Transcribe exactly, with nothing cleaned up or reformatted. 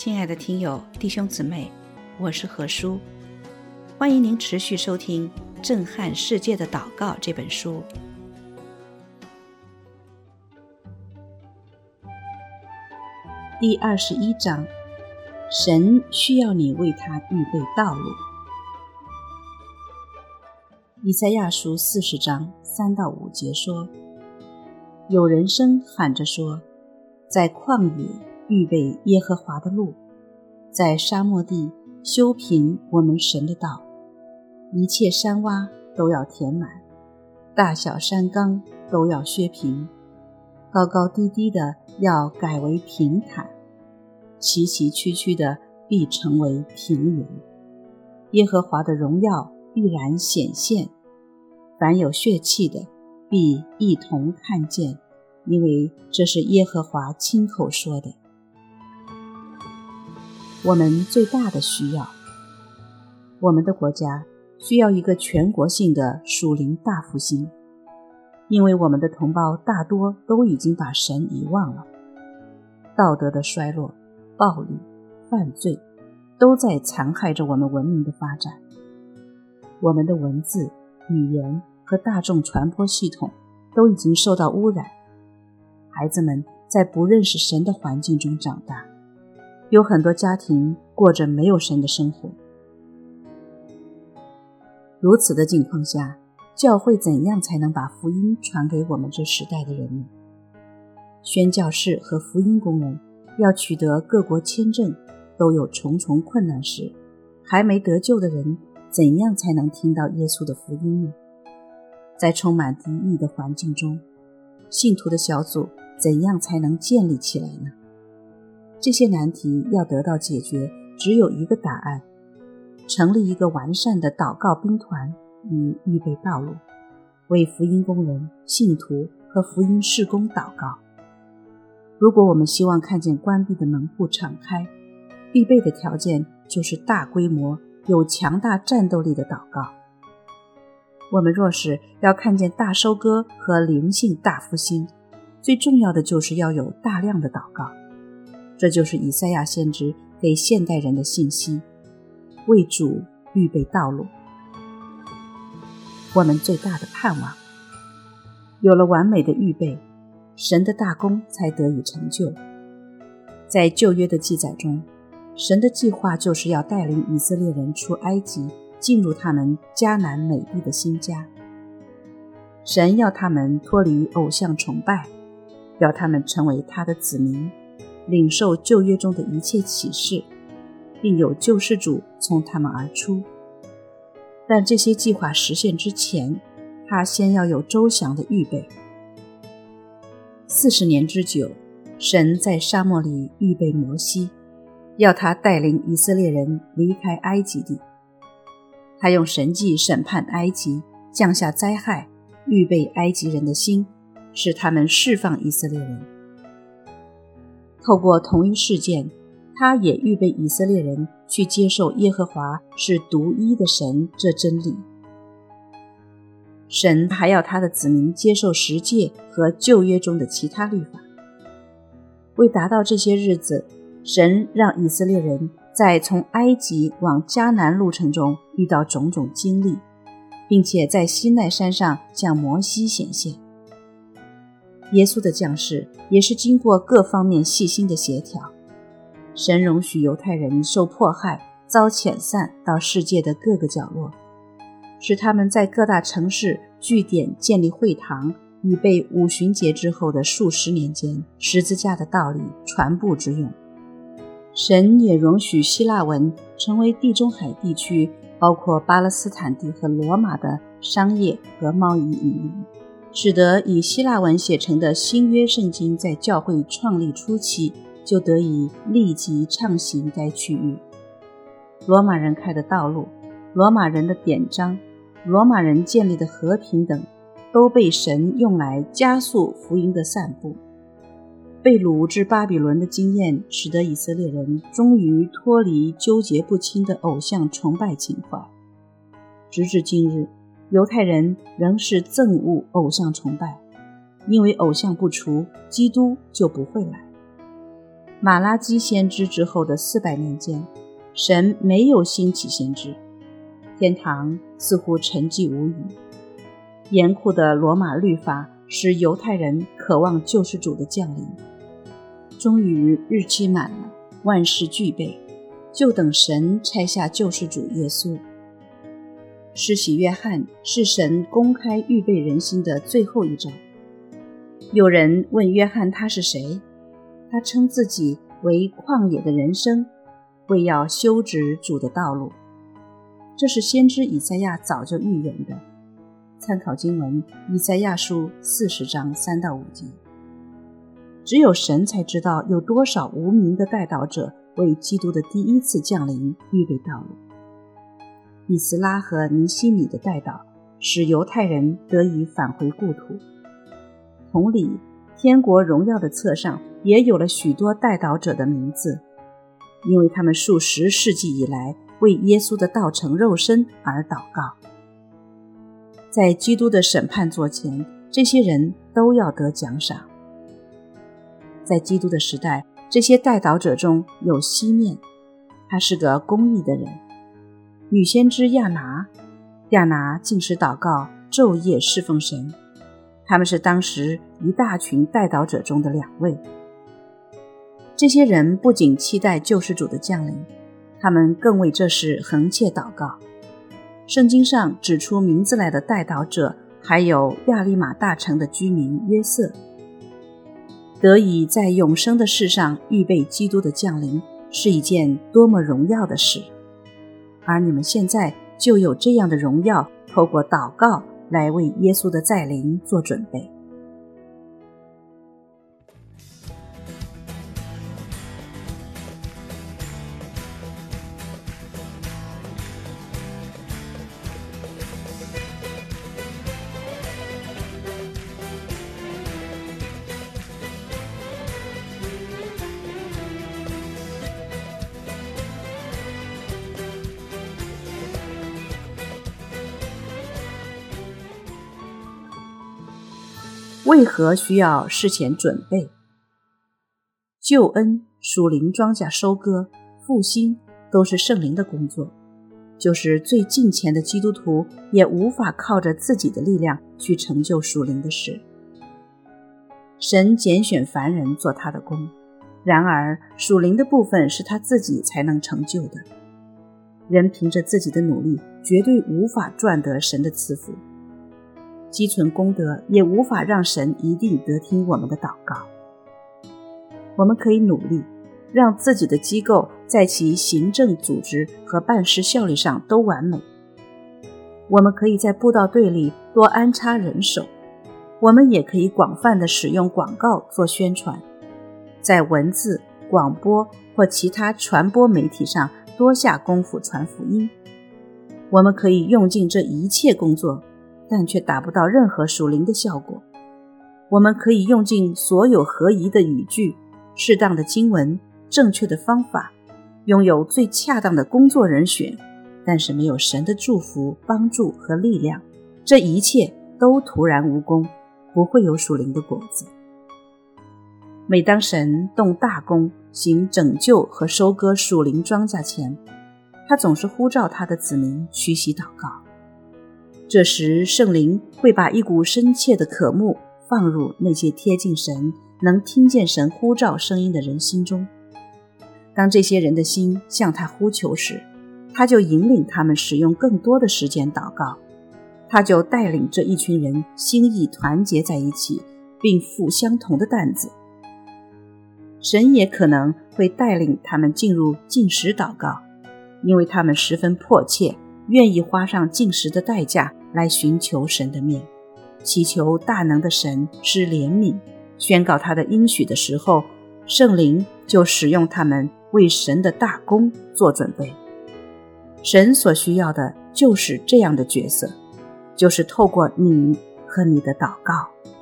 亲爱的听友弟兄姊妹，我是何叔，欢迎您持续收听《震撼世界的祷告》这本书。第二十一章，神需要你为他预备道路。以赛亚书四十章三到五节说，有人声喊着说，在旷野预备耶和华的路，在沙漠地修平我们神的道，一切山洼都要填满，大小山冈都要削平，高高低低的要改为平坦，崎崎岖岖的必成为平原。耶和华的荣耀必然显现，凡有血气的必一同看见，因为这是耶和华亲口说的。我们最大的需要，我们的国家需要一个全国性的属灵大复兴，因为我们的同胞大多都已经把神遗忘了，道德的衰落、暴力、犯罪都在残害着我们文明的发展。我们的文字、语言和大众传播系统都已经受到污染，孩子们在不认识神的环境中长大，有很多家庭过着没有神的生活。如此的境况下，教会怎样才能把福音传给我们这时代的人呢？宣教士和福音工人要取得各国签证都有重重困难时，还没得救的人怎样才能听到耶稣的福音呢？在充满敌意的环境中，信徒的小组怎样才能建立起来呢？这些难题要得到解决，只有一个答案：成立一个完善的祷告兵团以预备道路，为福音工人、信徒和福音事工祷告。如果我们希望看见关闭的门户敞开，必备的条件就是大规模、有强大战斗力的祷告。我们若是要看见大收割和灵性大复兴，最重要的就是要有大量的祷告。这就是以赛亚先知给现代人的信息，为主预备道路。我们最大的盼望，有了完美的预备，神的大功才得以成就。在旧约的记载中，神的计划就是要带领以色列人出埃及，进入他们迦南美地的新家。神要他们脱离偶像崇拜，要他们成为他的子民，领受旧约中的一切启示，并有救世主从他们而出。但这些计划实现之前，他先要有周详的预备。四十年之久，神在沙漠里预备摩西，要他带领以色列人离开埃及地。他用神迹审判埃及，降下灾害，预备埃及人的心，使他们释放以色列人。透过同一事件，他也预备以色列人去接受耶和华是独一的神这真理。神还要他的子民接受十诫和旧约中的其他律法。为达到这些日子，神让以色列人在从埃及往迦南路程中遇到种种经历，并且在西奈山上向摩西显现。耶稣的降世也是经过各方面细心的协调，神容许犹太人受迫害，遭遣散到世界的各个角落，使他们在各大城市据点建立会堂，以备五旬节之后的数十年间十字架的道理传布之用。神也容许希腊文成为地中海地区，包括巴勒斯坦地和罗马的商业和贸易语言，使得以希腊文写成的新约圣经在教会创立初期就得以立即畅行该区域。罗马人开的道路、罗马人的典章、罗马人建立的和平等，都被神用来加速福音的散布。被掳至巴比伦的经验，使得以色列人终于脱离纠结不清的偶像崇拜情怀。直至今日，犹太人仍是憎恶偶像崇拜，因为偶像不除，基督就不会来。 马拉基先知之后的四百年间，神没有兴起先知，天堂似乎沉寂无语。严酷的罗马律法使犹太人渴望救世主的降临。终于日期满了，万事俱备，就等神差下救世主耶稣。施洗约翰是神公开预备人心的最后一招。有人问约翰他是谁，他称自己为旷野的人生，为要修直主的道路。这是先知以赛亚早就预言的，参考经文以赛亚书四十章三到五节。只有神才知道有多少无名的代祷者为基督的第一次降临预备道路。以斯拉和尼希米的代祷使犹太人得以返回故土。同理，天国荣耀的册上也有了许多代祷者的名字，因为他们数十世纪以来为耶稣的道成肉身而祷告。在基督的审判座前，这些人都要得奖赏。在基督的时代，这些代祷者中有西面，他是个公义的人；女先知亚拿，亚拿禁食祷告，昼夜侍奉神。他们是当时一大群代祷者中的两位。这些人不仅期待救世主的降临，他们更为这事横切祷告。圣经上指出名字来的代祷者，还有亚利马大城的居民约瑟。得以在永生的世上预备基督的降临，是一件多么荣耀的事。而你们现在就有这样的荣耀，透过祷告来为耶稣的再临做准备。为何需要事前准备？救恩、属灵庄稼收割、复兴都是圣灵的工作，就是最近前的基督徒也无法靠着自己的力量去成就属灵的事。神拣选凡人做他的工，然而属灵的部分是他自己才能成就的。人凭着自己的努力绝对无法赚得神的赐福，积存功德也无法让神一定得听我们的祷告。我们可以努力让自己的机构在其行政组织和办事效率上都完美。我们可以在布道队里多安插人手，我们也可以广泛地使用广告做宣传，在文字、广播或其他传播媒体上多下功夫传福音。我们可以用尽这一切工作，但却达不到任何属灵的效果。我们可以用尽所有合宜的语句、适当的经文、正确的方法，拥有最恰当的工作人选，但是没有神的祝福、帮助和力量，这一切都徒然无功，不会有属灵的果子。每当神动大功，行拯救和收割属灵庄稼前，他总是呼召他的子民屈膝祷告。这时圣灵会把一股深切的渴慕放入那些贴近神、能听见神呼召声音的人心中。当这些人的心向他呼求时，他就引领他们使用更多的时间祷告，他就带领这一群人心意团结在一起，并负相同的担子。神也可能会带领他们进入禁食祷告，因为他们十分迫切，愿意花上禁食的代价来寻求神的面，祈求大能的神施怜悯，宣告他的应许的时候，圣灵就使用他们为神的大功做准备。神所需要的就是这样的角色，就是透过你和你的祷告。